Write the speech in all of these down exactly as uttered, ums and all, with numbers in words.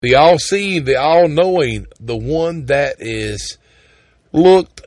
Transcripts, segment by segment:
the all-seeing, the all-knowing, the one that is looked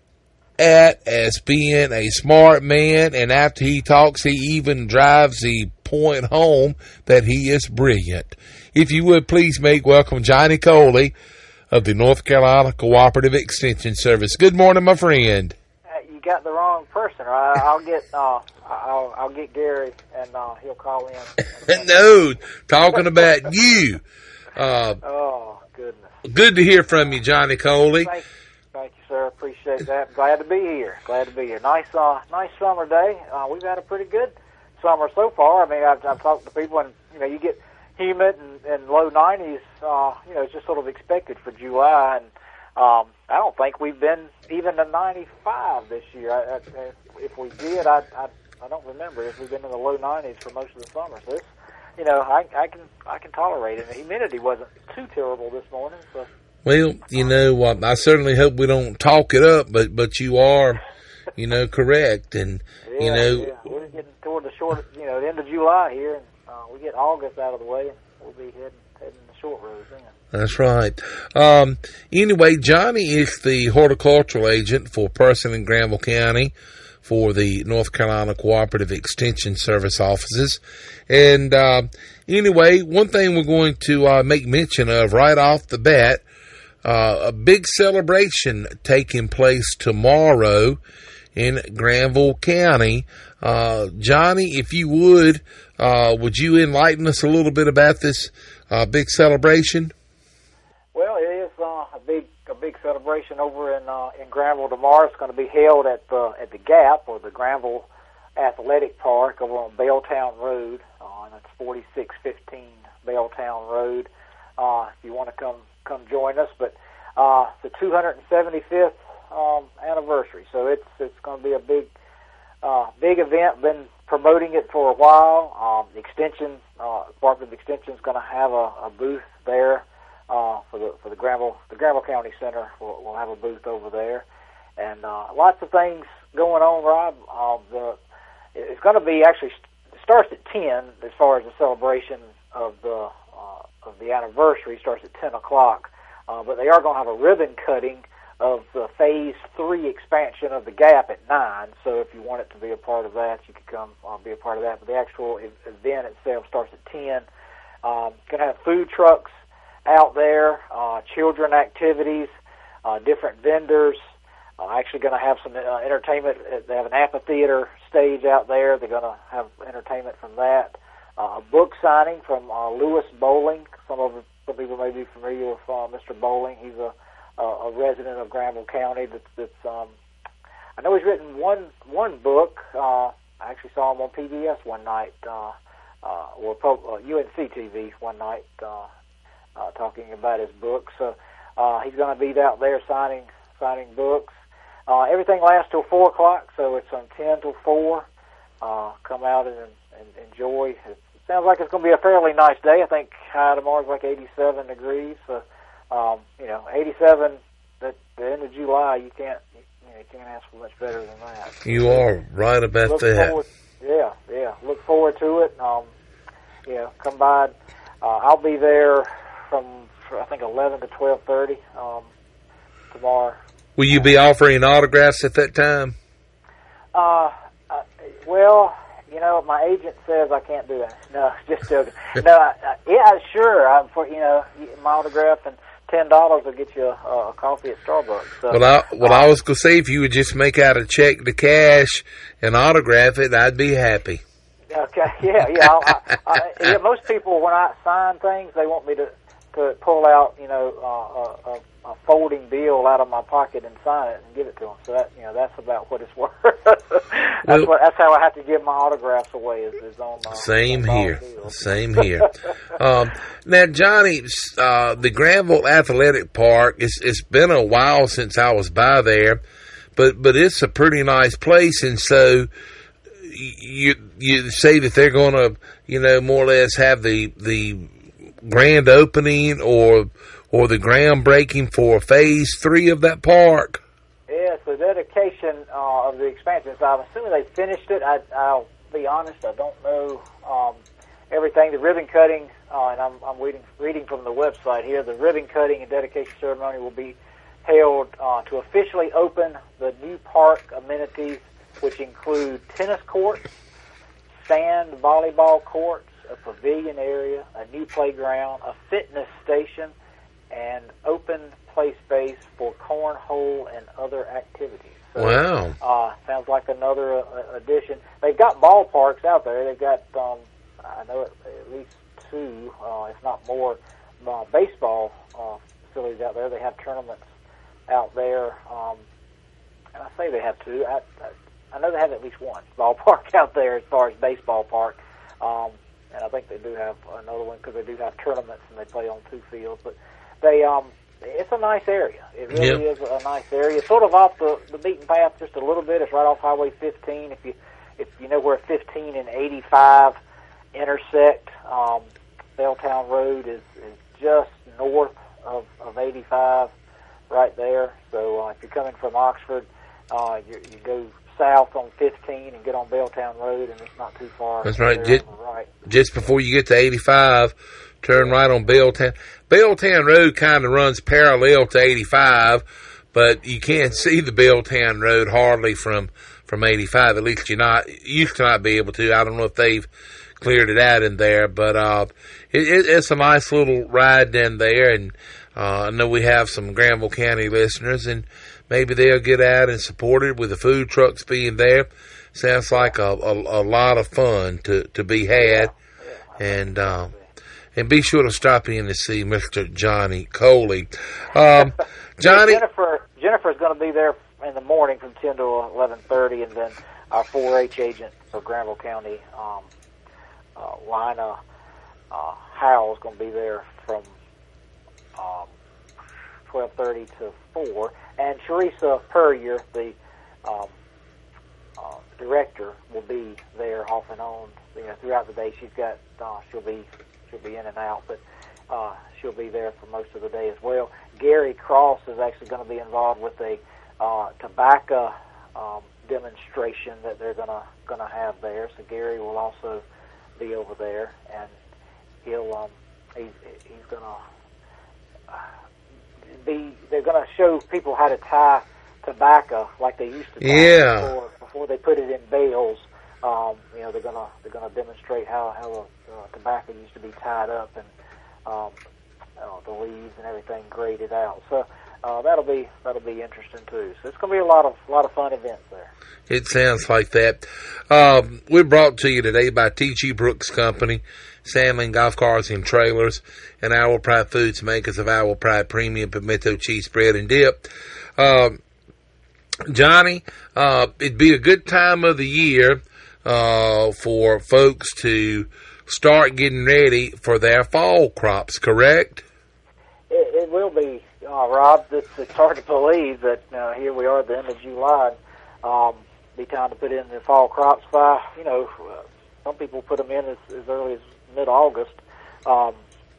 at as being a smart man, and after he talks, he even drives the point home that he is brilliant. If you would please make welcome Johnny Coley of the North Carolina Cooperative Extension Service. Good morning, my friend. Uh, you got the wrong person. Right? I'll get uh, I'll, I'll get Gary, and uh, he'll call in. No, talking about you. Uh, oh goodness. Good to hear from you, Johnny Coley. Thank, thank you, sir. Appreciate that. Glad to be here. Glad to be here. Nice, uh, nice summer day. Uh, we've had a pretty good summer so far. I mean, I've, I've talked to people, and you know, you get humid and, and low nineties. Uh, you know, it's just sort of expected for July, and um, I don't think we've been even to ninety-five this year. I, I, if we did, I, I I don't remember if we've been in the low nineties for most of the summer. So, it's, you know, I, I can I can tolerate it. The humidity wasn't too terrible this morning. So. Well, you know, uh, I certainly hope we don't talk it up, but but you are, you know, correct, and yeah, you know, yeah. We're getting toward the short, you know, the end of July here, and uh, we get August out of the way, and we'll be heading heading the short road then. That's right. Um, anyway, Johnny is the horticultural agent for Person in Granville County for the North Carolina Cooperative Extension Service offices. And uh, anyway, one thing we're going to uh, make mention of right off the bat, uh, a big celebration taking place tomorrow in Granville County. Uh, Johnny, if you would, uh, would you enlighten us a little bit about this uh, big celebration? Well, it is uh, a big a big celebration over in uh, in Granville tomorrow. It's going to be held at the at the Gap, or the Granville Athletic Park, over on Belltown Road, uh, and it's forty-six fifteen Belltown Road. Uh, if you want to come come join us, but uh, the two hundred seventy-fifth um, anniversary, so it's it's going to be a big uh, big event. Been promoting it for a while. Um, the Extension uh, Department of Extension is going to have a, a booth there. Uh, for the for the Granville the Granville County Center, we'll, we'll have a booth over there, and uh, lots of things going on. Rob, uh, the it's going to be actually it starts at ten as far as the celebration of the uh, of the anniversary starts at ten o'clock, uh, but they are going to have a ribbon cutting of the Phase Three expansion of the Gap at nine. So if you wanted to be a part of that, you could come uh, be a part of that. But the actual event itself starts at ten. Um, going to have food trucks out there, uh, children activities, uh, different vendors. Uh, actually going to have some uh, entertainment. They have an amphitheater stage out there. They're going to have entertainment from that. Uh, a book signing from uh, Lewis Bowling. Some of some people may be familiar with uh, Mister Bowling. He's a, a, a resident of Granville County. That's, that's um, I know he's written one one book. Uh, I actually saw him on P B S one night, uh, uh, or uh, U N C T V one night. Uh, Uh, talking about his book. So uh, he's going to be out there signing signing books. Uh, everything lasts till four o'clock, so it's from ten till four. Uh, come out and, and enjoy. It sounds like it's going to be a fairly nice day. I think high tomorrow's like eighty-seven degrees. So um, you know, eighty-seven at the end of July, you can't you, know, you can't ask for much better than that. You are right about look that. Forward, yeah, yeah. Look forward to it. Um, you know, come by. Uh, I'll be there from, I think, eleven to twelve thirty um, tomorrow. Will you be offering autographs at that time? Uh, uh, well, you know, my agent says I can't do that. No, just joking. no, I, I, yeah, sure. I, for you know, my autograph and ten dollars will get you a, a coffee at Starbucks. So, well, I, well, um, I was gonna say if you would just make out a check to cash and autograph it, I'd be happy. Okay, yeah, yeah. I, I, I, yeah. Most people, when I sign things, they want me to. to pull out, you know, uh, a, a folding bill out of my pocket and sign it and give it to them. So that, you know, that's about what it's worth. that's well, what. That's how I have to give my autographs away. Is, is on my same on here. Same here. um, now, Johnny, uh, the Granville Athletic Park. It's it's been a while since I was by there, but but it's a pretty nice place, and so you you say that they're going to, you know, more or less have the the grand opening or or the groundbreaking for phase three of that park? Yeah, it's the dedication uh, of the expansion. So I'm assuming they finished it. I, I'll be honest, I don't know um, everything. The ribbon cutting uh, and I'm, I'm reading, reading from the website here, the ribbon cutting and dedication ceremony will be held uh, to officially open the new park amenities, which include tennis courts, sand volleyball courts, a pavilion area, a new playground, a fitness station, and open play space for cornhole and other activities. So, wow. Uh, sounds like another uh, addition. They've got ballparks out there. They've got, um, I know at least two, uh, if not more, uh, baseball uh, facilities out there. They have tournaments out there. Um, and I say they have two. I, I, I know they have at least one ballpark out there as far as baseball park. Um, and I think they do have another one because they do have tournaments and they play on two fields. But they, um, it's a nice area. It really yep. is a nice area. It's sort of off the, the beaten path just a little bit. It's right off Highway fifteen. If you if you know where fifteen and eighty-five intersect, um, Belltown Road is, is just north of, of eighty-five right there. So uh, if you're coming from Oxford, uh, you, you go south on fifteen and get on Belltown Road, and it's not too far. That's right. Just, right. Just before you get to eighty-five, turn right on Belltown. Belltown Road kind of runs parallel to eighty-five, but you can't see the Belltown Road hardly from, from eighty-five. At least you not used to not be able to. I don't know if they've cleared it out in there, but uh, it, it, it's a nice little ride down there, and uh, I know we have some Granville County listeners, and maybe they'll get out and support it with the food trucks being there. Sounds like a, a, a lot of fun to, to be had. And uh, and be sure to stop in and see Mister Johnny Coley. Um, Johnny, Jennifer Jennifer's going to be there in the morning from ten to eleven thirty, and then our four H agent for Granville County, um, uh, Lina uh, Howell's going to be there from um, twelve thirty to four. And Teresa Purrier, the um, uh, director, will be there off and on, you know, throughout the day. She's got uh, she'll be she'll be in and out, but uh, she'll be there for most of the day as well. Gary Cross is actually going to be involved with a uh, tobacco um, demonstration that they're gonna gonna have there. So Gary will also be over there, and he'll um, he's he's gonna. Uh, Be, they're going to show people how to tie tobacco like they used to tie yeah. before, before they put it in bales. Um, you know, they're going to they're going to demonstrate how how uh, tobacco used to be tied up, and um, uh, the leaves and everything graded out. So uh, that'll be that'll be interesting too. So it's going to be a lot of a lot of fun events there. It sounds like that. Um, we're brought to you today by T G Brooks Company, Sandling Golf Carts and Trailers, and Owl Pride Foods, makers of Owl Pride Premium Pimento Cheese Spread and Dip. Um, Johnny, uh, it'd be a good time of the year uh, for folks to start getting ready for their fall crops, correct? It, it will be, uh, Rob. It's, it's hard to believe that uh, here we are at the end of July. Um, be time to put in the fall crops by, you know, uh, some people put them in as, as early as mid-August, um,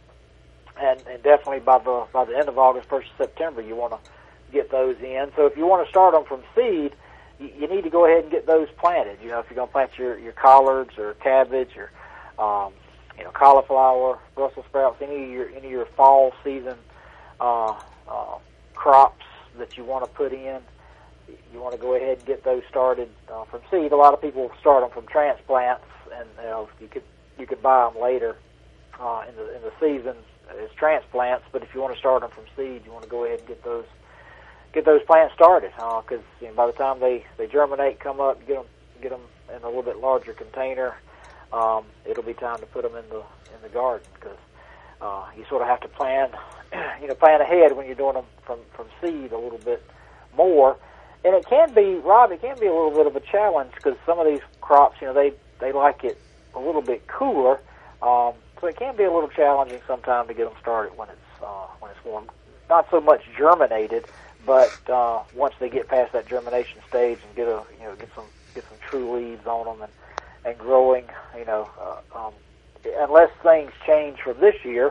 and, and definitely by the by the end of August, first of September, you want to get those in. So if you want to start them from seed, you, you need to go ahead and get those planted. You know, if you're going to plant your, your collards or cabbage or um, you know, cauliflower, Brussels sprouts, any of your any of your fall season uh, uh, crops that you want to put in, you want to go ahead and get those started uh, from seed. A lot of people start them from transplants, and you know, you could you could buy them later uh, in the in the season as transplants. But if you want to start them from seed, you want to go ahead and get those get those plants started, because uh, you know, by the time they, they germinate, come up, get them get them in a little bit larger container, um, it'll be time to put them in the in the garden, because uh, you sort of have to plan you know plan ahead when you're doing them from from seed a little bit more. And it can be, Rob, it can be a little bit of a challenge, because some of these crops, you know, they, they like it a little bit cooler, um, so it can be a little challenging sometimes to get them started when it's uh, when it's warm. Not so much germinated, but uh, once they get past that germination stage and get a you know get some get some true leaves on them and and growing, you know, uh, um, unless things change from this year,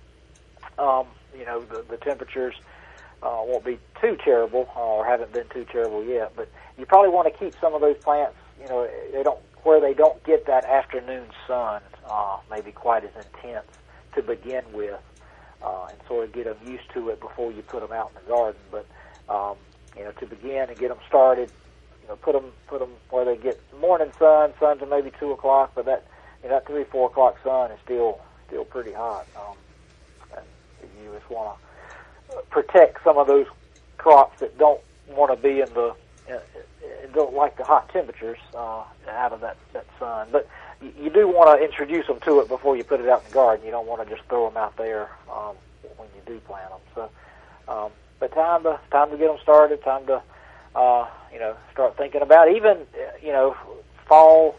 um, you know, the, the temperatures Uh, won't be too terrible, uh, or haven't been too terrible yet. But you probably want to keep some of those plants, you know, they don't where they don't get that afternoon sun, uh, maybe quite as intense. to begin with, uh, and sort of get them used to it before you put them out in the garden. But um, you know, to begin and get them started, you know, put them put them where they get morning sun, sun to maybe two o'clock, but that you know, that three four o'clock sun is still still pretty hot. Um, and you just want to protect some of those crops that don't want to be in the uh, don't like the hot temperatures uh, out of that, that sun. But you, you do want to introduce them to it before you put it out in the garden. You don't want to just throw them out there um, when you do plant them. So, um, but time to time to get them started. Time to uh, you know start thinking about even you know fall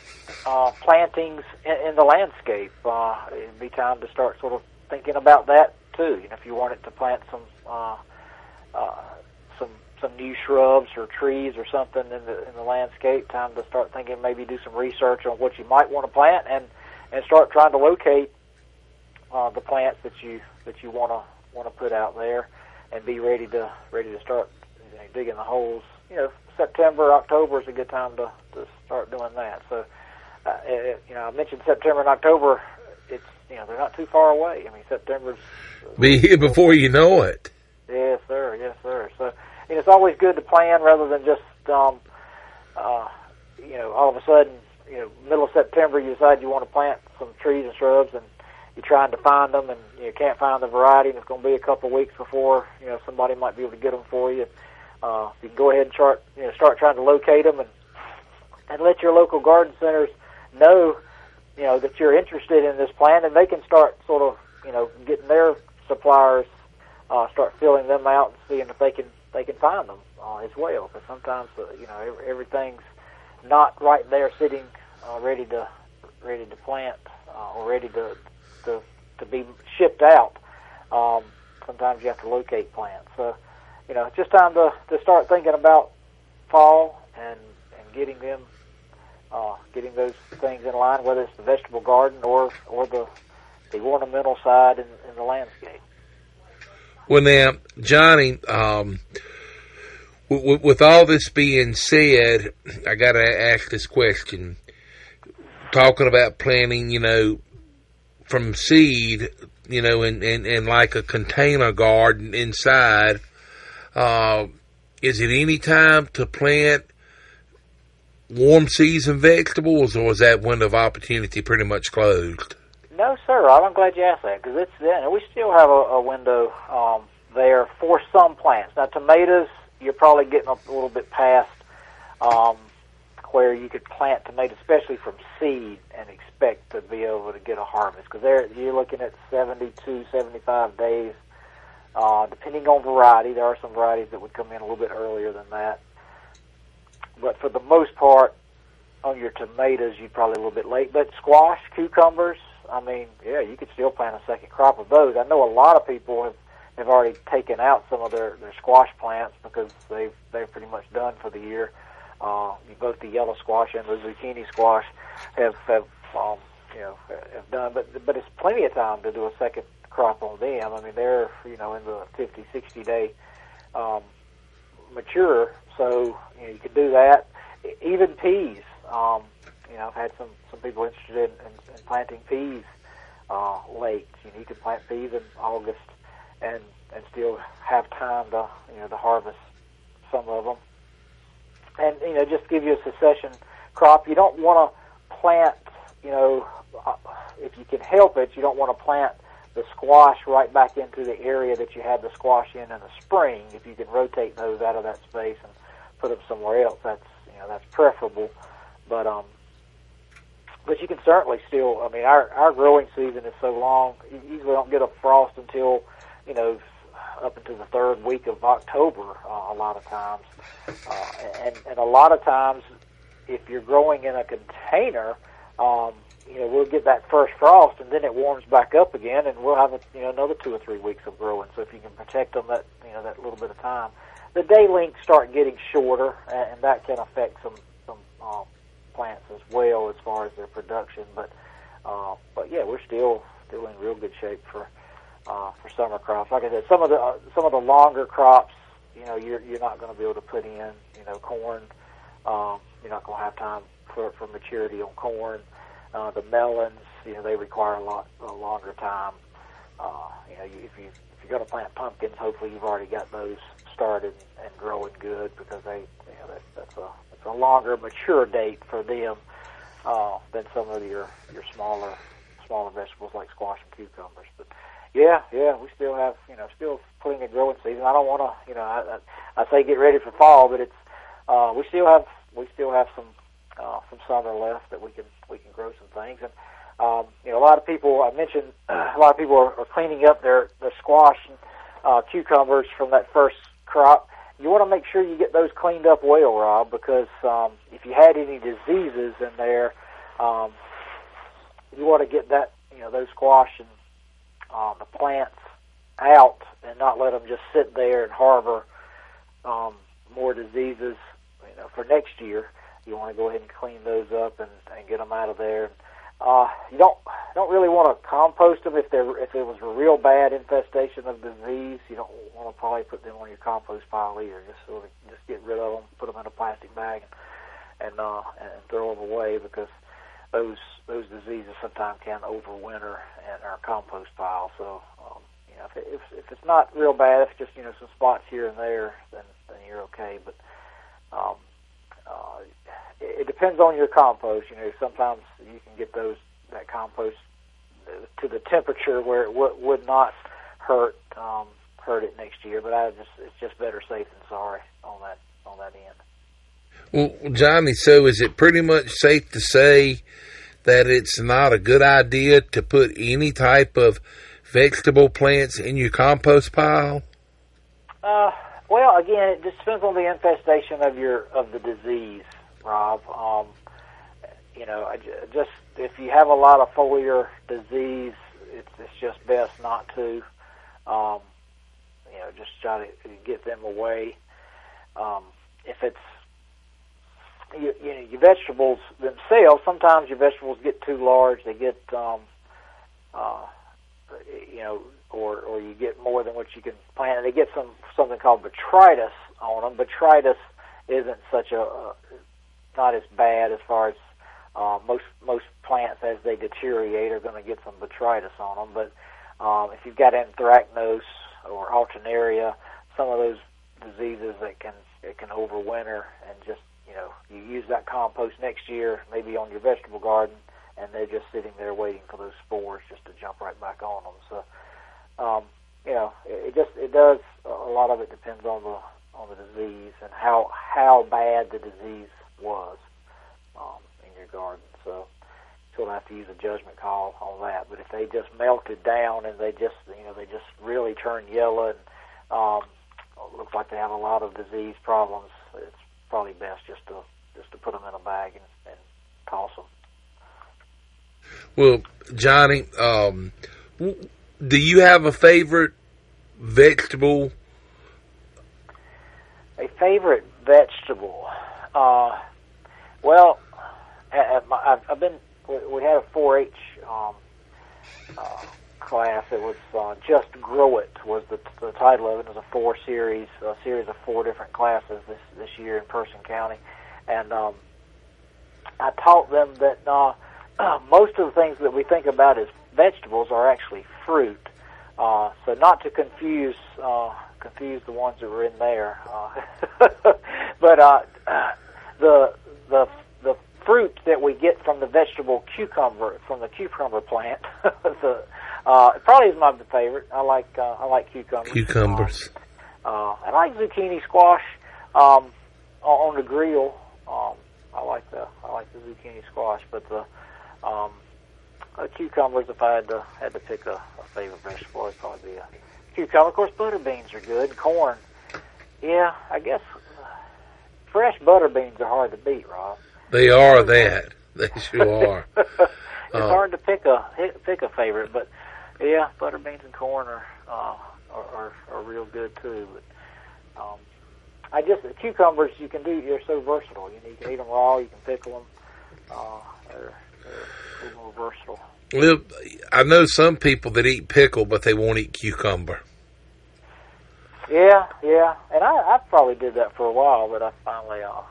uh, plantings in, in the landscape. Uh, it'd be time to start sort of thinking about that too. You know, if you wanted to plant some uh, uh, some some new shrubs or trees or something in the in the landscape, time to start thinking, maybe do some research on what you might want to plant, and and start trying to locate uh, the plants that you that you want to want to put out there, and be ready to ready to start you know, digging the holes. You know, September, October is a good time to, to start doing that. So, uh, it, you know, I mentioned September and October. It's you know they're not too far away. I mean, September's be here before you know it. Yes, sir. Yes, sir. So, you know, it's always good to plan rather than just, um, uh, you know, all of a sudden, you know, middle of September, you decide you want to plant some trees and shrubs, and you're trying to find them, and you can't find the variety, and it's going to be a couple of weeks before, you know, somebody might be able to get them for you. Uh, you can go ahead and start, you know, start trying to locate them, and and let your local garden centers know, you know, that you're interested in this plant, and they can start sort of, you know, getting their suppliers, uh, start filling them out and seeing if they can they can find them uh, as well. Because sometimes, uh, you know, everything's not right there sitting uh, ready to ready to plant uh, or ready to, to to be shipped out. Um, sometimes you have to locate plants. So, you know, it's just time to, to start thinking about fall and, and getting them uh, getting those things in line, whether it's the vegetable garden or or the the ornamental side in, in the landscape. Well, now, Johnny, um, w- w- with all this being said, I got to ask this question. Talking about planting, you know, from seed, you know, in, in, in like a container garden inside, uh, is it any time to plant warm season vegetables, or is that window of opportunity pretty much closed? No, sir. I'm glad you asked that, because it's yeah, we still have a, a window um, there for some plants. Now, tomatoes, you're probably getting a little bit past um, where you could plant tomatoes, especially from seed, and expect to be able to get a harvest, because you're looking at seventy-two, seventy-five days, uh, depending on variety. There are some varieties that would come in a little bit earlier than that. But for the most part, on your tomatoes, you're probably a little bit late. But squash, cucumbers, I mean, yeah, you could still plant a second crop of those. I know a lot of people have, have already taken out some of their, their squash plants because they've they've pretty much done for the year. Uh, both the yellow squash and the zucchini squash have have um, you know have done, but but it's plenty of time to do a second crop on them. I mean, they're you know in the fifty, sixty day um, mature, so you know, you could do that. Even peas. Um, You know, I've had some, some people interested in, in, in planting peas uh, late. You know, you can plant peas in August and and still have time to you know to harvest some of them. And you know, just to give you a succession crop, you don't want to plant. You know, uh, if you can help it, you don't want to plant the squash right back into the area that you had the squash in in the spring. If you can rotate those out of that space and put them somewhere else, that's you know that's preferable. But um. But you can certainly still, I mean, our, our growing season is so long, you usually don't get a frost until, you know, up into the third week of October uh, a lot of times. Uh, and, and a lot of times, if you're growing in a container, um, you know, we'll get that first frost, and then it warms back up again, and we'll have, a, you know, another two or three weeks of growing. So if you can protect them that, you know, that little bit of time. The day lengths start getting shorter, and, and that can affect some, some um, plants as well as far as their production, but uh, but yeah, we're still still in real good shape for uh, for summer crops. Like I said, some of the uh, some of the longer crops, you know, you're you're not going to be able to put in, you know, corn. Um, you're not going to have time for for maturity on corn. Uh, the melons, you know they require a lot a longer time. Uh, you know, you, if you if you're going to plant pumpkins, hopefully you've already got those started and growing good, because they you know that, that's a it's a longer mature date for them uh, than some of your your smaller smaller vegetables like squash and cucumbers. But yeah, yeah, we still have you know still plenty of growing season. I don't want to you know I, I, I say get ready for fall, but it's uh, we still have we still have some uh, some summer left that we can we can grow some things. And um, you know a lot of people I mentioned a lot of people are, are cleaning up their their squash and uh, cucumbers from that first crop. You want to make sure you get those cleaned up well, Rob, because um, if you had any diseases in there, um, you want to get that, you know, those squash and uh, the plants out and not let them just sit there and harbor um, more diseases. You know, for next year, you want to go ahead and clean those up and, and get them out of there. Uh, you don't don't really want to compost them if there if it was a real bad infestation of disease. You don't want to probably put them on your compost pile either. Just sort of just get rid of them, put them in a plastic bag, and and, uh, and throw them away, because those those diseases sometimes can overwinter in our compost pile. So um, you know if, it, if if it's not real bad, if it's just you know some spots here and there, then then you're okay. But um, uh, it, it depends on your compost. You know sometimes you can get those that compost to the temperature where it w- would not hurt um, hurt it next year. But I just it's just better safe than sorry on that on that end. Well, Johnny, so is it pretty much safe to say that it's not a good idea to put any type of vegetable plants in your compost pile? Uh, well, again, it just depends on the infestation of your of the disease, Rob. Um, you know, I j- just if you have a lot of foliar disease, it's, it's just best not to. Um, you know, just try to get them away. Um, if it's You, you know, your vegetables themselves, sometimes your vegetables get too large. They get, um, uh, you know, or or you get more than what you can plant. And they get some something called botrytis on them. Botrytis isn't such a, uh, not as bad as far as uh, most most plants as they deteriorate are going to get some botrytis on them. But um, if you've got anthracnose or alternaria, some of those diseases that can it can overwinter and just You know, you use that compost next year, maybe on your vegetable garden, and they're just sitting there waiting for those spores just to jump right back on them. So, um, you know, it, it just it does. A lot of it depends on the on the disease and how how bad the disease was um, in your garden. So, you'll have to use a judgment call on that. But if they just melted down and they just you know they just really turned yellow and um, looks like they have a lot of disease problems, it's probably best just to just to put them in a bag and, and toss them. Well, Johnny, um, do you have a favorite vegetable? A favorite vegetable? Uh, well, I've, I've been. We had a four H um, uh, class. It was uh, Just Grow It was the, the title of it. It was a four series, a series of four different classes this this year in Person County, and um, I taught them that uh, most of the things that we think about as vegetables are actually fruit. Uh, so not to confuse uh, confuse the ones that were in there, uh, but uh, the the the fruit that we get from the vegetable cucumber from the cucumber plant. the, Uh, it probably is my favorite. I like uh, I like cucumbers. Cucumbers. Um, uh, I like zucchini squash um, on the grill. Um, I like the I like the zucchini squash, but the um, uh, cucumbers. If I had to had to pick a, a favorite vegetable, it'd probably be a cucumber. Of course, butter beans are good. Corn. Yeah, I guess uh, fresh butter beans are hard to beat, Rob. They are that. They sure are. It's uh, hard to pick a pick a favorite, but. Yeah, butter beans and corn are uh, are, are are real good too. But um, I just the cucumbers you can do. They're so versatile. You, know, you can eat them raw. You can pickle them. Uh, they're, they're a little more versatile. Well, I know some people that eat pickle, but they won't eat cucumber. Yeah, yeah, and I, I probably did that for a while, but I finally uh, I've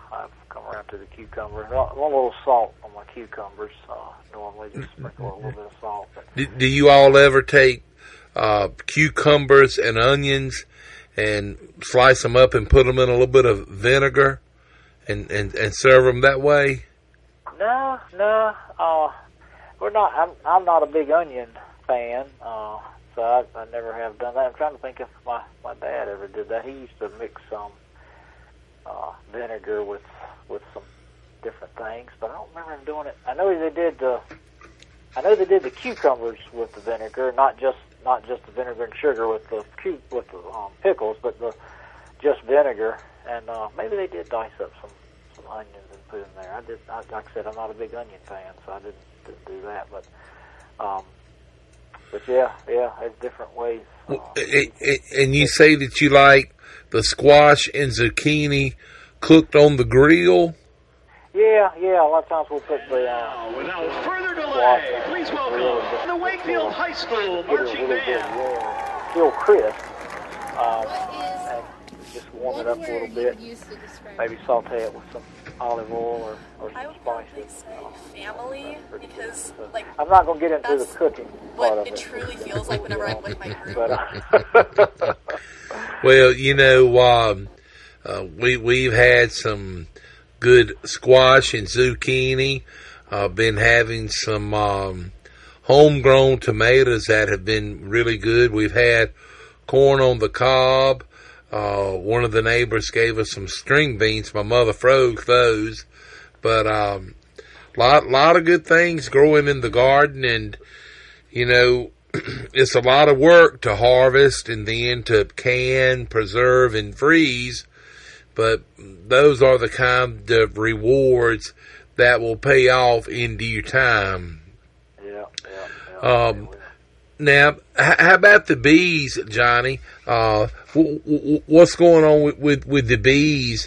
come around to the cucumber. One little salt on my cucumbers. Uh, normally just sprinkle a little bit of salt. But, do, do you all ever take uh, cucumbers and onions and slice them up and put them in a little bit of vinegar and, and, and serve them that way? No, no. Uh, we're not. I'm, I'm not a big onion fan, uh, so I, I never have done that. I'm trying to think if my, my dad ever did that. He used to mix some uh, vinegar with with some different things, but I don't remember him doing it. I know they did the. I know they did the cucumbers with the vinegar, not just not just the vinegar and sugar with the cu- with the um, pickles, but the just vinegar. And uh, maybe they did dice up some, some onions and put in there. I did. I, like I said, I'm not a big onion fan, so I didn't, didn't do that. But um, but yeah, yeah, there's different ways. Uh, it, it, and you say that you like the squash and zucchini cooked on the grill? Yeah, yeah. A lot of times we'll put the. Uh, Without further delay, please welcome the Wakefield High School Marching Band. Yeah, still crisp. Um, and just warm it up a little bit. Maybe saute it with some olive oil or, or some spices. Uh, family, because like I'm not going to get into the cooking part what of it it. truly feels like whenever I'm with my group. But, uh, Well, you know, um, uh, we we've had some good squash and zucchini. I've uh, been having some um, homegrown tomatoes that have been really good. We've had corn on the cob. Uh, one of the neighbors gave us some string beans. My mother froze those. But um, lot lot of good things growing in the garden, and you know, it's a lot of work to harvest and then to can, preserve, and freeze. But those are the kind of rewards that will pay off in due time. Yeah, yeah, yeah. Um, now, how about the bees, Johnny? Uh, w- w- what's going on with, with, with the bees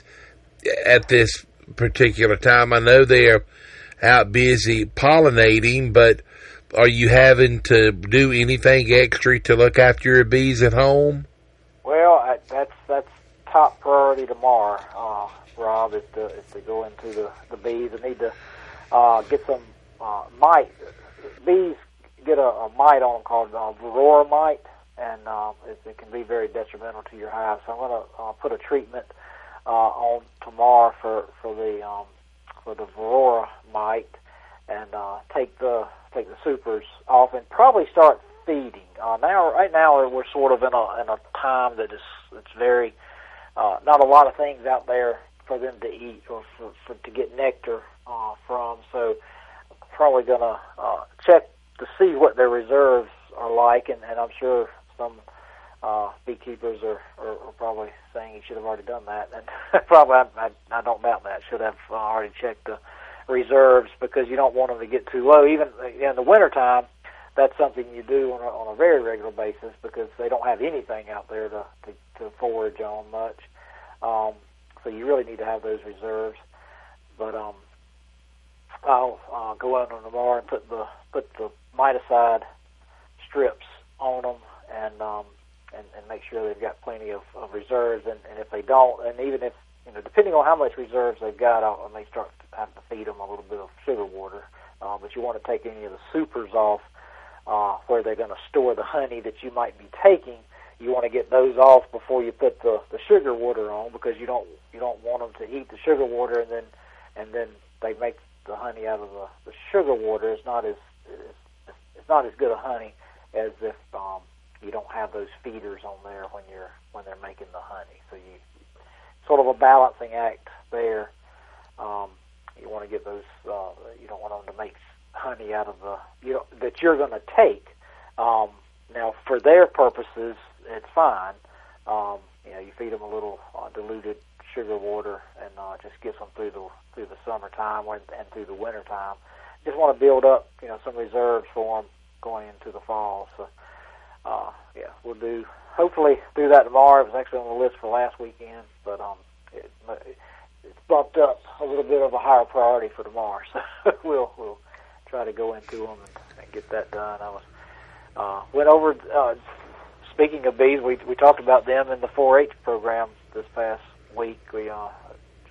at this particular time? I know they're out busy pollinating, but are you having to do anything extra to look after your bees at home? Well, I, that's that's top priority tomorrow, uh, Rob, is to, is to go into the, the bees. I need to uh, get some uh, mite. Bees get a, a mite on them called uh, varroa mite, and uh, it, it can be very detrimental to your hive. So I'm going to uh, put a treatment uh, on tomorrow for for the um, for the varroa mite, and uh, take the take the supers off, and probably start feeding. Uh, now, right now, we're sort of in a in a time that is it's very uh, not a lot of things out there for them to eat or for, for to get nectar uh, from. So, probably gonna uh, check to see what their reserves are like, and, and I'm sure some uh, beekeepers are, are, are probably saying you should have already done that, and probably I, I, I don't doubt that. Should have uh, already checked the reserves, because you don't want them to get too low. Even in the wintertime, that's something you do on a, on a very regular basis, because they don't have anything out there to, to, to forage on much. Um, so you really need to have those reserves. But um, I'll uh, go out on tomorrow and put the put the miticide strips on them, and um, and, and make sure they've got plenty of, of reserves. And, and if they don't, and even if you know, depending on how much reserves they've got, I'll, I may start having to feed them a little bit of sugar water. Uh, but you want to take any of the supers off uh, where they're going to store the honey that you might be taking. You want to get those off before you put the, the sugar water on, because you don't you don't want them to eat the sugar water and then and then they make the honey out of the, the sugar water. It's not as it's, it's not as good a honey as if um, you don't have those feeders on there when you're when they're making the honey. So you sort of a balancing act there. Um, you want to get those. Uh, you don't want them to make honey out of the you know, that you're going to take. Um, now, for their purposes, it's fine. Um, you know, you feed them a little uh, diluted sugar water, and uh, just gets them through the through the summertime and, and through the wintertime. Just want to build up, you know, some reserves for them going into the fall. So, uh, yeah, we'll do. Hopefully, do that tomorrow. It was actually on the list for last weekend, but um, it, it's bumped up a little bit of a higher priority for tomorrow. So we'll we'll try to go into them and, and get that done. I was uh, went over. Uh, speaking of bees, we we talked about them in the four H program this past week. We uh,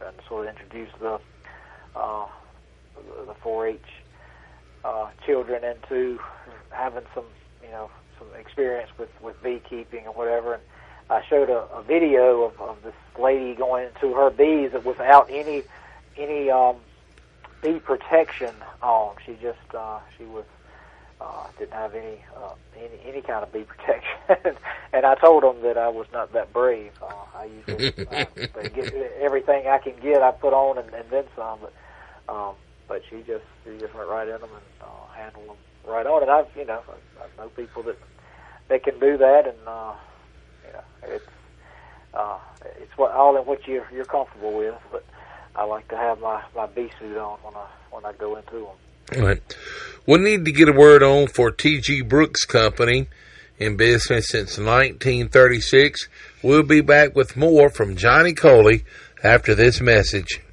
trying to sort of introduce the uh, the four H uh, children into having some, you know, some experience with, with beekeeping or whatever. And I showed a, a video of, of this lady going into her bees without any any um, bee protection on. She just uh, she was uh, didn't have any uh, any any kind of bee protection. And I told them that I was not that brave. Uh, I usually uh, get everything I can get, I put on and, and then some. But um, but she just she just went right in them and uh, handled them right on. And I've you know I, I know people that that can do that, and uh, you know it's uh, it's what all in what you're you're comfortable with. But I like to have my, my bee suit on when I when I go into them. All right. We need to get a word on for T G Brooks Company, in business since nineteen thirty-six. We'll be back with more from Johnny Coley after this message.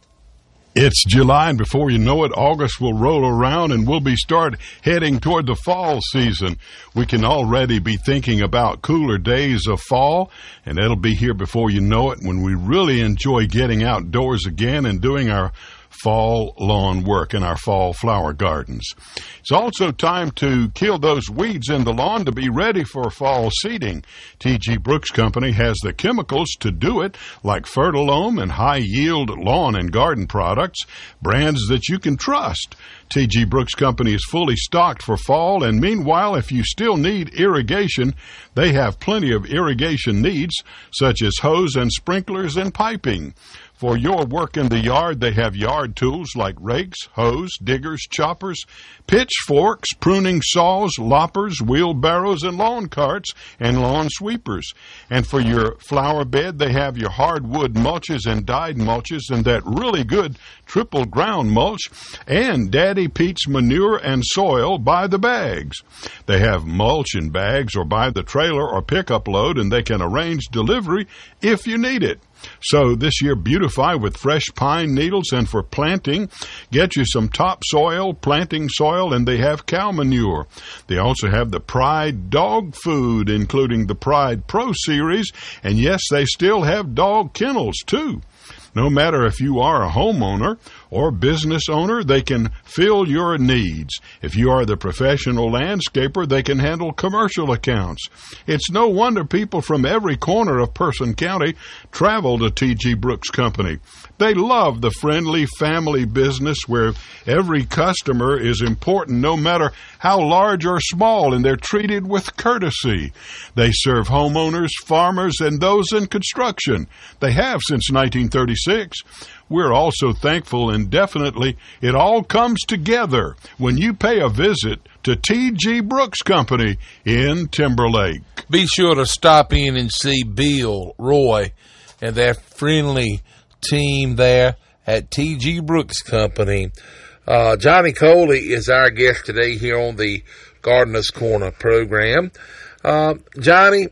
It's July, and before you know it, August will roll around and we'll be start heading toward the fall season. We can already be thinking about cooler days of fall, and it'll be here before you know it when we really enjoy getting outdoors again and doing our fall lawn work in our fall flower gardens. It's also time to kill those weeds in the lawn to be ready for fall seeding. T G Brooks Company has the chemicals to do it, like Fertilome and high-yield lawn and garden products, brands that you can trust. T G Brooks Company is fully stocked for fall, and meanwhile, if you still need irrigation, they have plenty of irrigation needs, such as hose and sprinklers and piping. For your work in the yard, they have yard tools like rakes, hoes, diggers, choppers, pitchforks, pruning saws, loppers, wheelbarrows, and lawn carts, and lawn sweepers. And for your flower bed, they have your hardwood mulches and dyed mulches and that really good triple ground mulch, and Daddy Pete's manure and soil by the bags. They have mulch in bags or by the trailer or pickup load, and they can arrange delivery if you need it. So this year, beautify with fresh pine needles, and for planting, get you some topsoil, planting soil, and they have cow manure. They also have the Pride dog food, including the Pride Pro Series, and yes, they still have dog kennels, too. No matter if you are a homeowner or business owner, they can fill your needs. If you are the professional landscaper, they can handle commercial accounts. It's no wonder people from every corner of Person County travel to T G Brooks Company. They love the friendly family business where every customer is important, no matter how large or small, and they're treated with courtesy. They serve homeowners, farmers, and those in construction. They have since nineteen thirty-six. We're also thankful, and definitely it all comes together when you pay a visit to T G Brooks Company in Timberlake. Be sure to stop in and see Bill, Roy, and their friendly team there at T G Brooks Company. Uh, Johnny Coley is our guest today here on the Gardener's Corner program. Uh, Johnny,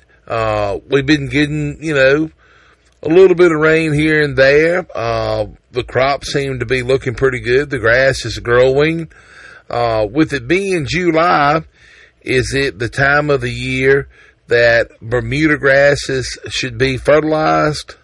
uh, we've been getting, you know, a little bit of rain here and there. Uh, the crops seem to be looking pretty good. The grass is growing. Uh, with it being July, is it the time of the year that Bermuda grasses should be fertilized?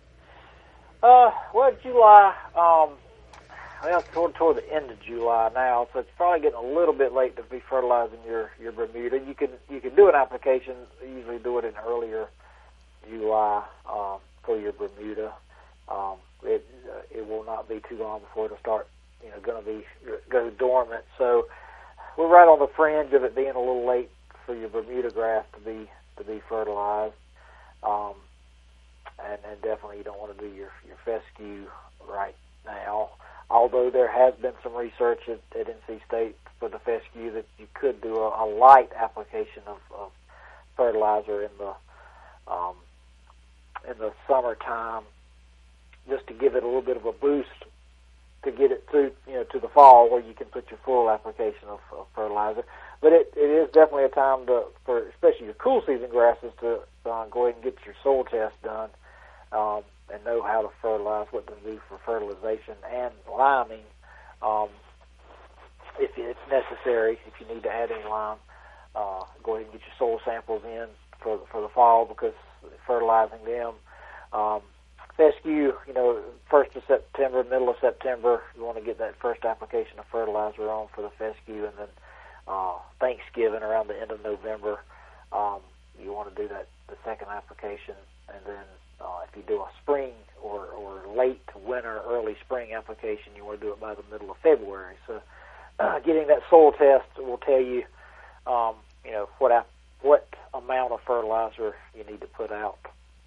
Uh, well, July, um, well, toward, toward the end of July now, so it's probably getting a little bit late to be fertilizing your, your Bermuda. You can you can do an application, usually do it in earlier July um, for your Bermuda. Um, it uh, it will not be too long before it'll start, you know, going to be go dormant. So we're right on the fringe of it being a little late for your Bermuda grass to be to be fertilized. Um, And, and definitely you don't want to do your, your fescue right now. Although there has been some research at, at N C State for the fescue that you could do a, a light application of, of fertilizer in the um, in the summertime, just to give it a little bit of a boost to get it to you know to the fall where you can put your full application of, of fertilizer. But it, it is definitely a time to for especially your cool season grasses to uh, go ahead and get your soil test done. Um, and know how to fertilize, what to do for fertilization and liming, um, if it's necessary. If you need to add any lime, uh, go ahead and get your soil samples in for for the fall, because fertilizing them, um, fescue, you know, first of September, middle of September, you want to get that first application of fertilizer on for the fescue, and then uh, Thanksgiving around the end of November, um, you want to do that the second application, and then uh, if you do a spring or, or late winter, early spring application, you want to do it by the middle of February. So uh, getting that soil test will tell you, um, you know, what ap- what amount of fertilizer you need to put out.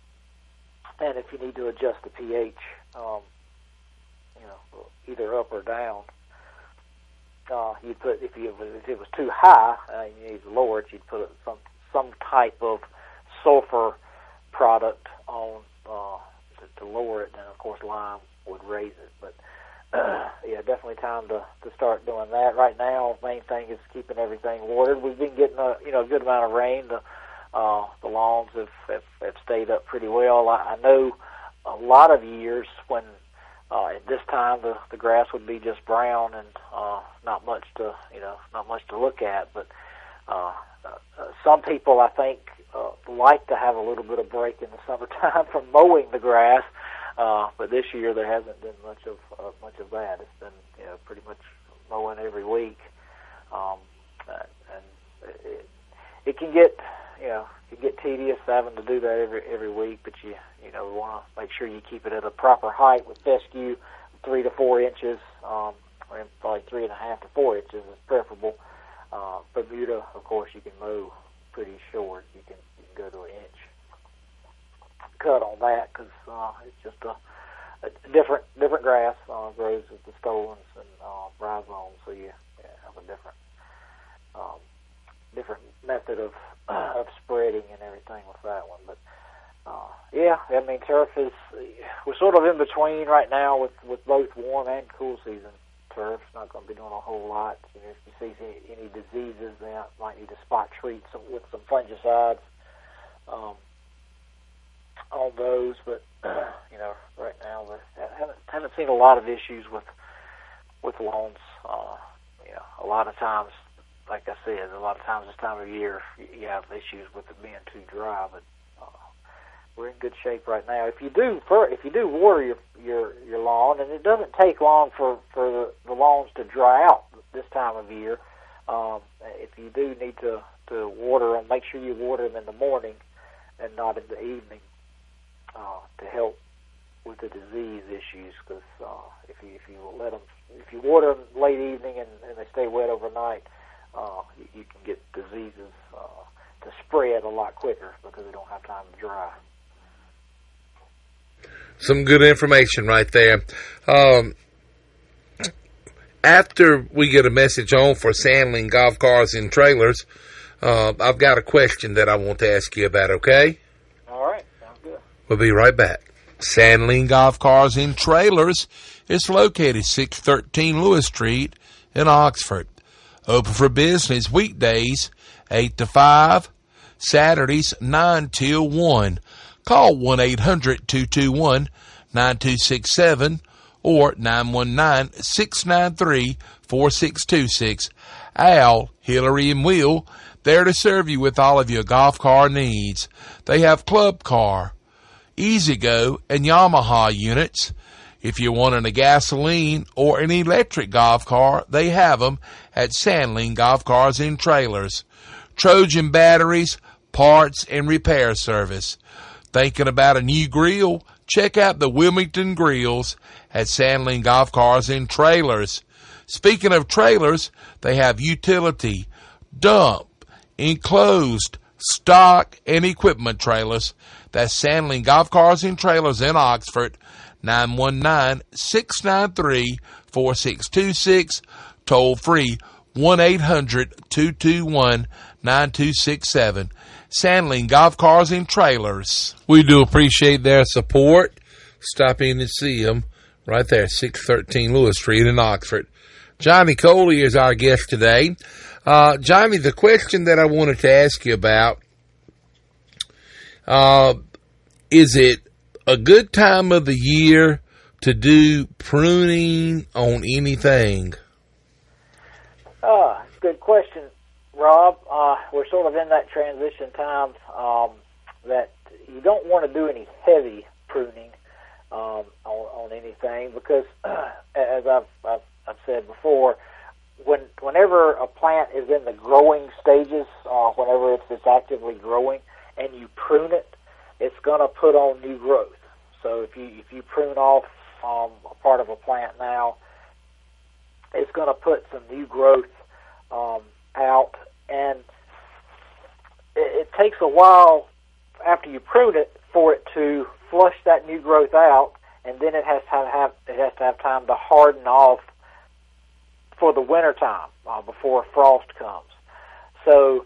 And if you need to adjust the pH, um, you know, either up or down, uh, you put if you if it was too high and you need to lower it, you'd put some some type of sulfur product on uh, to, to lower it. And of course, lime would raise it. But uh, yeah, definitely time to, to start doing that. Right now, main thing is keeping everything watered. We've been getting a you know a good amount of rain. The, Uh, the lawns have, have, have stayed up pretty well. I, I know a lot of years when uh, at this time the, the grass would be just brown and uh, not much to you know not much to look at. But uh, uh, some people I think uh, like to have a little bit of break in the summertime from mowing the grass. Uh, but this year there hasn't been much of uh, much of that. It's been you know pretty much mowing every week, um, and it, it can get. You know, it can get tedious having to do that every every week, but you you know want to make sure you keep it at a proper height with fescue, three to four inches, um, or probably three and a half to four inches is preferable. Uh, Bermuda, of course, you can mow pretty short. You can, you can go to an inch cut on that because uh, it's just a, a different different grass uh, grows with the stolons and uh, rhizomes, so you yeah, have a different um, different method of of spreading and everything with that one. But uh, yeah, I mean turf is we're sort of in between right now with, with both warm and cool season turf. It's not going to be doing a whole lot. You know, if you see any, any diseases, then you might need to spot treat some, with some fungicides um, on those. But uh, you know, right now I haven't haven't seen a lot of issues with with lawns. Uh, you know, a lot of times. Like I said, a lot of times this time of year you have issues with it being too dry, but uh, we're in good shape right now. If you do, for, if you do water your your your lawn, and it doesn't take long for for the, the lawns to dry out this time of year. Um, if you do need to to water them, make sure you water them in the morning and not in the evening uh, to help with the disease issues. Because uh, if you if you let them, if you water them late evening and, and they stay wet overnight. Uh, you, you can get diseases uh, to spread a lot quicker because they don't have time to dry. Some good information right there. Um, after we get a message on for Sandling Golf Cars and Trailers, uh, I've got a question that I want to ask you about, okay? All right, sounds good. We'll be right back. Sandling Golf Cars and Trailers is located six thirteen Lewis Street in Oxford. Open for business weekdays, eight to five, Saturdays, nine till one. Call one eight hundred two two one nine two six seven or nine one nine six nine three four six two six. Al, Hillary, and Will, there to serve you with all of your golf car needs. They have Club Car, E-Z-Go, and Yamaha units. If you're wanting a gasoline or an electric golf car, they have them at Sandling Golf Cars and Trailers. Trojan batteries, parts, and repair service. Thinking about a new grill? Check out the Wilmington Grills at Sandling Golf Cars and Trailers. Speaking of trailers, they have utility, dump, enclosed, stock, and equipment trailers. That's Sandling Golf Cars and Trailers in Oxford. nine one nine six nine three four six two six, toll free one eight hundred two two one nine two six seven. Sandling Golf Cars and Trailers. We do appreciate their support. Stop in and see them right there, six thirteen Lewis Street in Oxford. Johnny Coley is our guest today. Uh, Johnny, the question that I wanted to ask you about, uh, is it a good time of the year to do pruning on anything? Uh, good question, Rob. Uh, we're sort of in that transition time um, that you don't want to do any heavy pruning um, on, on anything because, uh, as I've, I've, I've said before, when whenever a plant is in the growing stages, uh, whenever it's, it's actively growing, and you prune it, it's going to put on new growth. So if you if you prune off um, a part of a plant now, it's going to put some new growth um, out, and it, it takes a while after you prune it for it to flush that new growth out, and then it has to have it has to have time to harden off for the winter time uh, before frost comes. So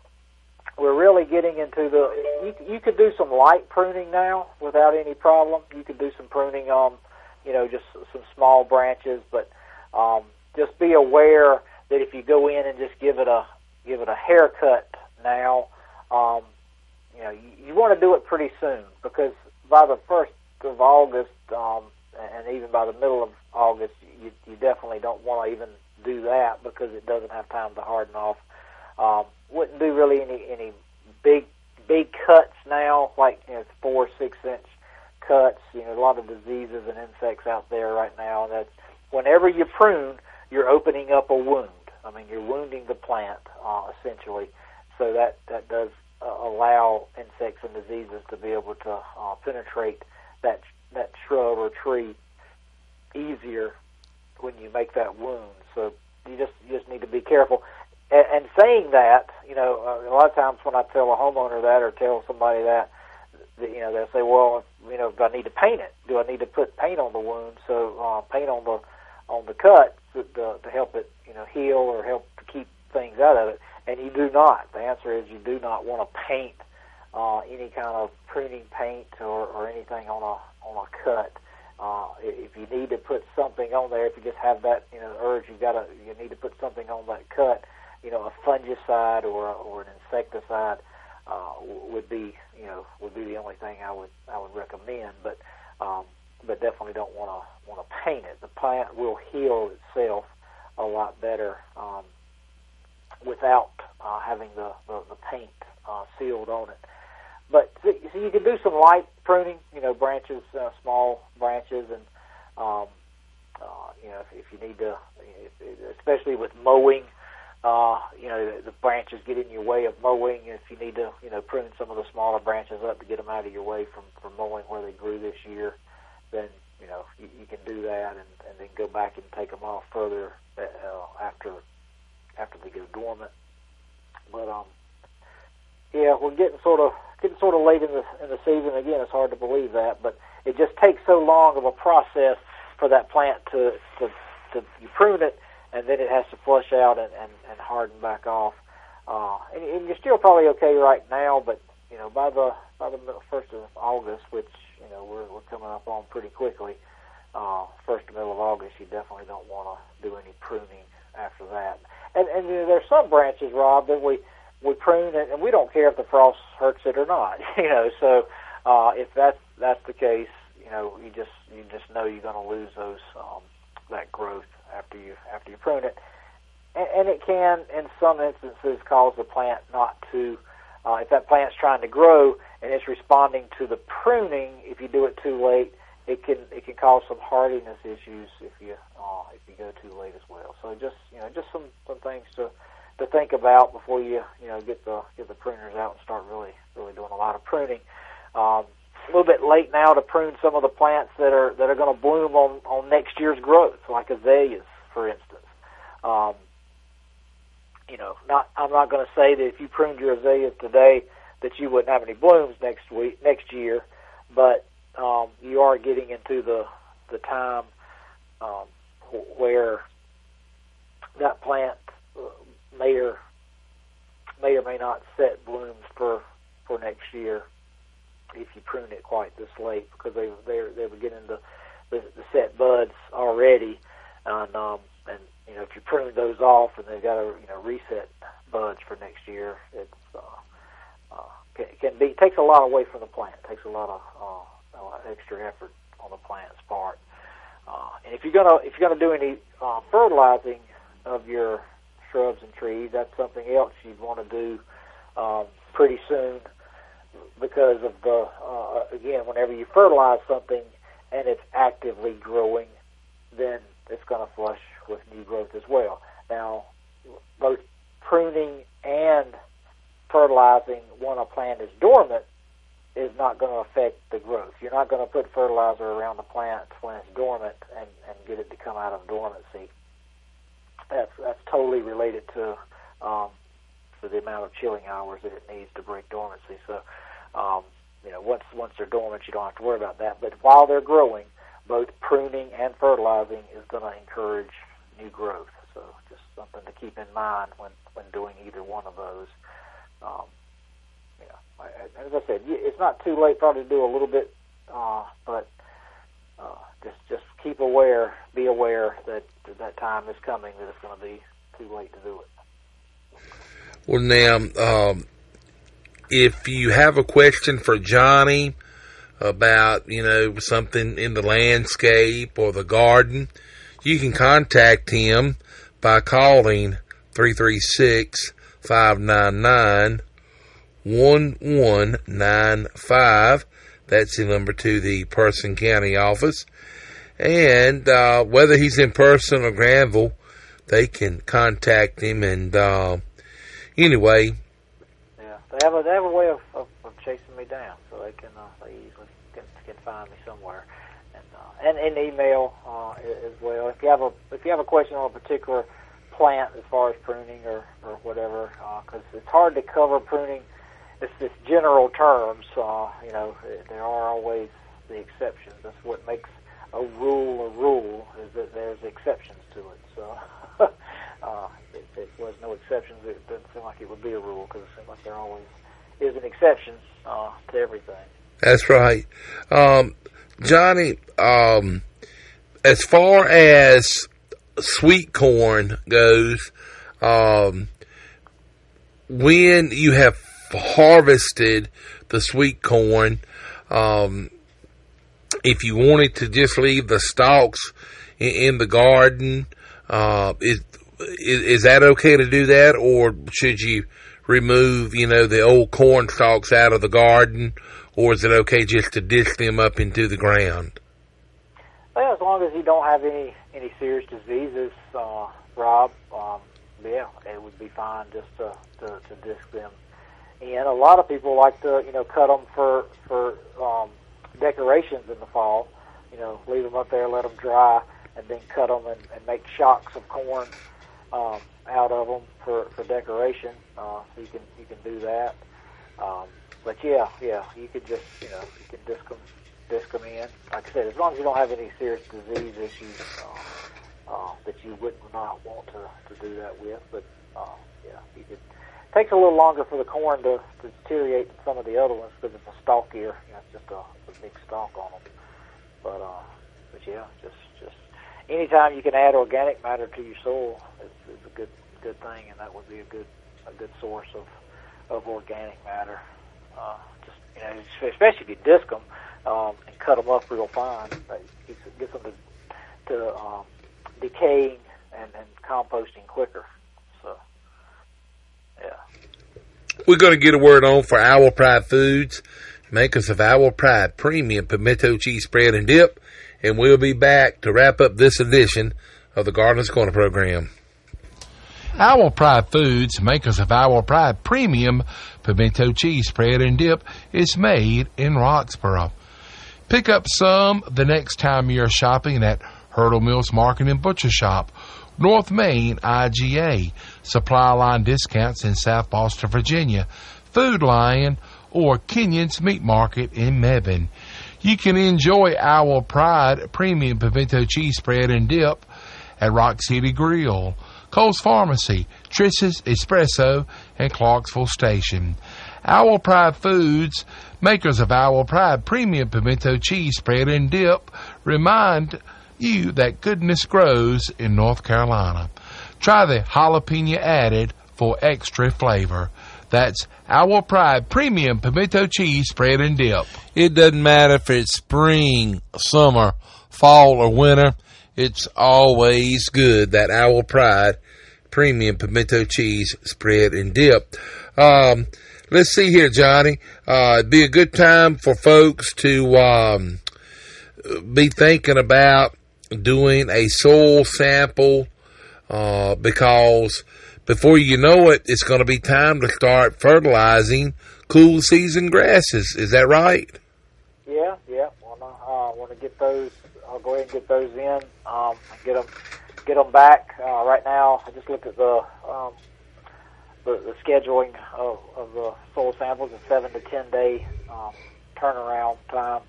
we're really getting into the. You, you could do some light pruning now without any problem. You could do some pruning on, you know, just some small branches, but um, just be aware that if you go in and just give it a give it a haircut now, um, you know, you, you want to do it pretty soon because by the first of August, um, and even by the middle of August, you, you definitely don't want to even do that because it doesn't have time to harden off. Um, wouldn't do really any any big big cuts now, like you know, four six inch cuts. You know, a lot of diseases and insects out there right now. And that's whenever you prune, you're opening up a wound. I mean, you're wounding the plant uh, essentially. So that that does uh, allow insects and diseases to be able to uh, penetrate that that shrub or tree easier when you make that wound. So you just you just need to be careful. And, and saying that, you know, uh, a lot of times when I tell a homeowner that or tell somebody that, that, you know, they'll say, well, you know, do I need to paint it? Do I need to put paint on the wound? So uh, paint on the on the cut to, to, to help it, you know, heal or help to keep things out of it. And you do not. The answer is you do not want to paint uh, any kind of pruning paint or, or anything on a on a cut. Uh, if you need to put something on there, if you just have that, you know, urge, you gotta, you need to put something on that cut. You know, a fungicide or or an insecticide uh, would be, you know, would be the only thing I would I would recommend. But um, but definitely don't want to want to paint it. The plant will heal itself a lot better um, without uh, having the the, the paint uh, sealed on it. But so, so you can do some light pruning, you know, branches, uh, small branches, and um, uh, you know, if, if you need to, if, especially with mowing, uh, you know, the, the branches get in your way of mowing. If you need to, you know, prune some of the smaller branches up to get them out of your way from, from mowing where they grew this year, then you know you, you can do that, and, and then go back and take them off further uh, after after they go dormant. But um, yeah, we're getting sort of. Getting sort of late in the in the season. Again, it's hard to believe that, but it just takes so long of a process for that plant to to, to you prune it, and then it has to flush out and, and, and harden back off. Uh, and, and you're still probably okay right now, but you know by the by the first of August, which you know we're we're coming up on pretty quickly, uh, first to middle of August, you definitely don't want to do any pruning after that. And and you know, there's some branches, Rob, that we. we prune it, and we don't care if the frost hurts it or not. You know, so uh, if that's that's the case, you know, you just you just know you're going to lose those um, that growth after you after you prune it, and, and it can, in some instances, cause the plant not to. Uh, if that plant's trying to grow and it's responding to the pruning, if you do it too late, it can it can cause some hardiness issues if you uh, if you go too late as well. So just you know, just some, some things to. to think about before you you know get the get the pruners out and start really really doing a lot of pruning. Um, a little bit late now to prune some of the plants that are that are going to bloom on, on next year's growth, like azaleas, for instance. Um, you know, not I'm not going to say that if you pruned your azaleas today that you wouldn't have any blooms next week next year, but um, you are getting into the the time um, where that plant may or may or may not set blooms for for next year if you prune it quite this late, because they they're they're beginning to, to, to set buds already, and um and you know if you prune those off and they've got to you know reset buds for next year, it's uh, uh, can, can be takes a lot away from the plant. It takes a lot of uh, a lot of extra effort on the plant's part. Uh, and if you're gonna if you're gonna do any uh, fertilizing of your shrubs and trees, that's something else you'd want to do um, pretty soon, because of the uh, again, whenever you fertilize something and it's actively growing, then it's going to flush with new growth as well. Now, both pruning and fertilizing when a plant is dormant is not going to affect the growth. You're not going to put fertilizer around the plant when it's dormant and, and get it to come out of dormancy. That's that's totally related to um, to the amount of chilling hours that it needs to break dormancy. So, um, you know, once once they're dormant, you don't have to worry about that. But while they're growing, both pruning and fertilizing is going to encourage new growth. So, just something to keep in mind when, when doing either one of those. Um, you know, as I said, it's not too late probably to do a little bit, uh, but uh, just just keep aware, be aware that that time is coming, that it's going to be too late to do it. Well, now, um, if you have a question for Johnny about, you know, something in the landscape or the garden, you can contact him by calling three three six, five nine nine, one one nine five. That's the number to the Person County office. And uh, whether he's in Person or Granville, they can contact him. And uh, anyway, yeah, they have a they have a way of, of, of chasing me down, so they can uh, they easily can, can find me somewhere, and uh, and, and email uh, as well. If you have a if you have a question on a particular plant as far as pruning or, or whatever, because uh, it's hard to cover pruning. It's just general terms. Uh, you know, there are always the exceptions. That's what makes a rule a rule, is that there's exceptions to it. So uh, if there was no exceptions, it doesn't seem like it would be a rule, because it seems like there always is an exception uh, to everything. That's right. Um, Johnny, um, as far as sweet corn goes, um, when you have harvested the sweet corn, um, if you wanted to just leave the stalks in, in the garden, uh, is, is is that okay to do that, or should you remove, you know, the old corn stalks out of the garden, or is it okay just to dish them up into the ground? Well, as long as you don't have any any serious diseases, uh, Rob, um, yeah, it would be fine just to, to to disc them. And a lot of people like to, you know, cut them for for um, decorations in the fall. You know, leave them up there, let them dry, and then cut them and, and make shocks of corn um, out of them for, for decoration. Uh, so you can you can do that. Um, but yeah, yeah, you could just, you know, you can disc them, disc them in. Like I said, as long as you don't have any serious disease issues uh, uh, that you would not want to, to do that with. But uh, yeah, you could. Takes a little longer for the corn to, to deteriorate than some of the other ones because it's a stalkier. You know, it's just a, a big stalk on them. But uh, but yeah, just just anytime you can add organic matter to your soil, it's, it's a good good thing, and that would be a good a good source of of organic matter. Uh, just you know, especially if you disc them um, and cut them up real fine, that gets, gets them to, to um, decaying and, and composting quicker. So. Yeah. We're going to get a word on for Owl Pride Foods, makers of Owl Pride Premium Pimento Cheese Spread and Dip, and we'll be back to wrap up this edition of the Gardener's Corner program. Owl Pride Foods, makers of Owl Pride Premium Pimento Cheese Spread and Dip, is made in Roxborough. Pick up some the next time you're shopping at Hurdle Mills Market and Butcher Shop, North Main I G A, Supply Line Discounts in South Boston, Virginia, Food Lion, or Kenyon's Meat Market in Mebane. You can enjoy Owl Pride Premium Pimento Cheese Spread and Dip at Rock City Grill, Cole's Pharmacy, Triss's Espresso, and Clarksville Station. Owl Pride Foods, makers of Owl Pride Premium Pimento Cheese Spread and Dip, remind you that goodness grows in North Carolina. Try the jalapeno added for extra flavor. That's Owl Pride Premium Pimento Cheese Spread and Dip. It doesn't matter if it's spring, summer, fall, or winter. It's always good, that Owl Pride Premium Pimento Cheese Spread and Dip. Um, let's see here, Johnny. Uh, it'd be a good time for folks to... Um, be thinking about doing a soil sample uh, because before you know it, it's going to be time to start fertilizing cool season grasses. Is that right? Yeah, yeah. Want to uh, want to get those? I'll go ahead and get those in. Um, get them, get them back. Uh, right now, I just looked at the um, the, the scheduling of, of the soil samples. A seven to ten day um, turnaround time.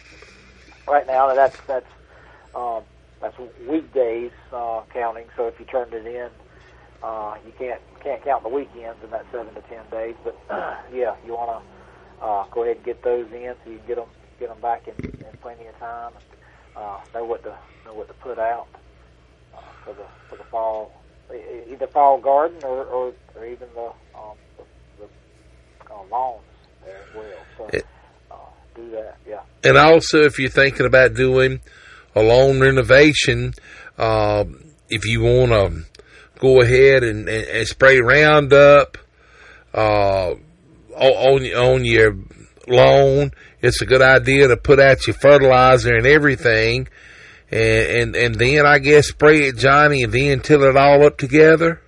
Right now, that's that's um, that's weekdays uh, counting. So if you turned it in, uh, you can't can't count the weekends in that seven to ten days. But uh, yeah, you want to uh, go ahead and get those in so you can get them get them back in, in plenty of time. And, uh, know what to know what to put out uh, for the for the fall, either fall garden or, or, or even the um, the, the uh, lawns there as well. So. It- Do that, yeah. And also, if you're thinking about doing a lawn renovation, uh, if you want to go ahead and, and, and spray Roundup uh, on, on your lawn, it's a good idea to put out your fertilizer and everything, and, and, and then I guess spray it, Johnny, and then till it all up together.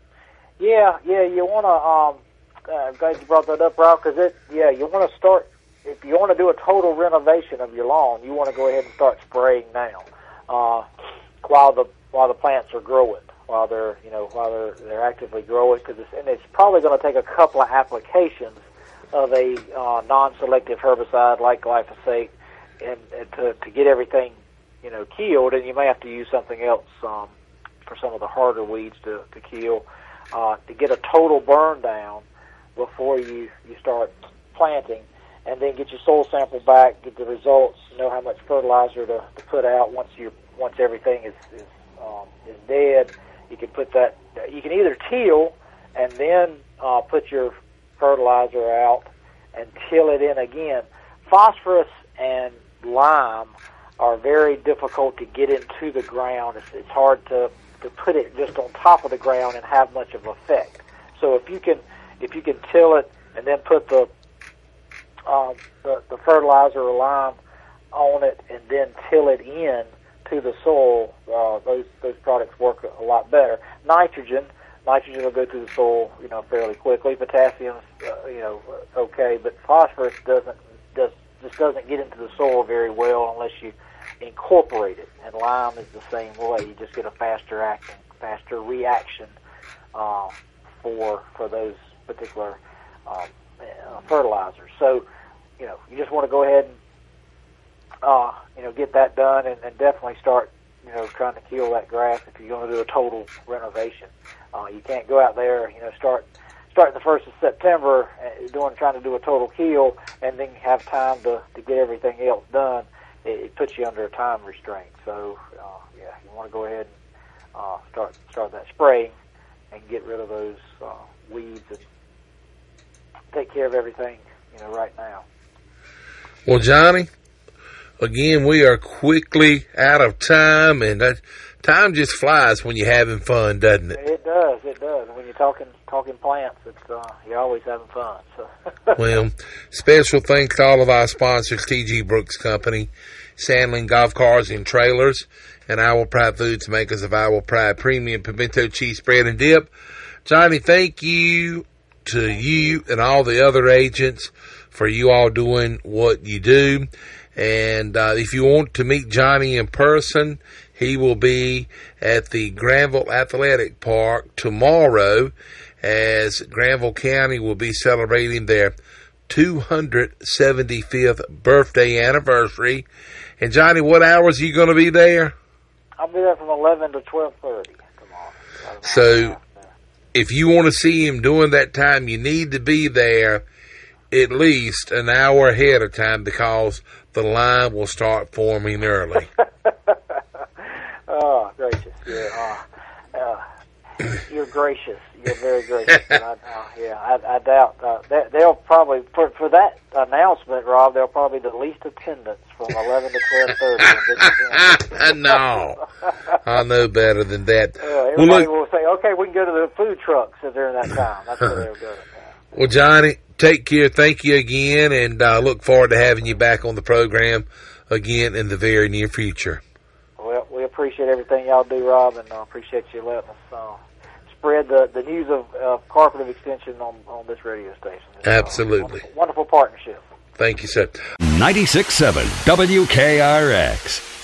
Yeah, yeah. You want to. Um, uh, I'm glad you brought that up, Rob, because it. Yeah, you want to start. If you want to do a total renovation of your lawn, you want to go ahead and start spraying now, uh, while the while the plants are growing, while they're you know while they're they're actively growing, because it's, and it's probably going to take a couple of applications of a uh, non-selective herbicide like glyphosate, and, and to to get everything you know killed, and you may have to use something else um, for some of the harder weeds to to kill, uh, to get a total burn down before you you start planting. And then get your soil sample back, get the results, know how much fertilizer to, to put out once you once everything is is, um, is dead. You can put that. You can either till and then uh, put your fertilizer out and till it in again. Phosphorus and lime are very difficult to get into the ground. It's, it's hard to to put it just on top of the ground and have much of an effect. So if you can if you can till it and then put the Um, the, the fertilizer or lime on it and then till it in to the soil, uh, those those products work a lot better. Nitrogen, nitrogen will go through the soil, you know, fairly quickly. Potassium, uh, you know, okay, but phosphorus doesn't does just doesn't get into the soil very well unless you incorporate it. And lime is the same way. You just get a faster acting, faster reaction uh, for for those particular um, uh, fertilizers. So. You know, you just want to go ahead and, uh, you know, get that done and, and definitely start, you know, trying to kill that grass if you're going to do a total renovation. Uh, you can't go out there, you know, start starting the first of September uh, doing trying to do a total kill and then have time to, to get everything else done. It, it puts you under a time restraint. So, uh, yeah, you want to go ahead and uh, start start that spraying and get rid of those uh, weeds and take care of everything, you know, right now. Well, Johnny, again, we are quickly out of time, and that time just flies when you're having fun, doesn't it? It does, it does. When you're talking talking plants, it's uh, you're always having fun. So. Well, special thanks to all of our sponsors, T G Brooks Company, Sandling Golf Cars and Trailers, and Our Pride Foods, makers of Our Pride Premium Pimento Cheese Spread and Dip. Johnny, thank you to you and all the other agents for you all doing what you do. And uh, if you want to meet Johnny in person, he will be at the Granville Athletic Park tomorrow as Granville County will be celebrating their two hundred seventy-fifth birthday anniversary. And Johnny, what hours are you going to be there? I'll be there from eleven to twelve thirty tomorrow. So if you want to see him during that time, you need to be there at least an hour ahead of time because the line will start forming early. Oh, gracious. Yeah, uh, uh, you're gracious. You're very gracious. And I, uh, yeah, I, I doubt uh, they, they'll probably, for, for that announcement, Rob, they'll probably be the least attendance from eleven to twelve thirty. No. I know better than that. Uh, everybody well, look, will say, okay, we can go to the food trucks during that time. That's where they'll go. Well, Johnny, take care. Thank you again, and uh, look forward to having you back on the program again in the very near future. Well, we appreciate everything y'all do, Rob, and uh, appreciate you letting us uh, spread the, the news of uh, Cooperative Extension on, on this radio station. It's, Absolutely. Uh, wonderful, wonderful partnership. Thank you, sir. ninety-six point seven W K R X.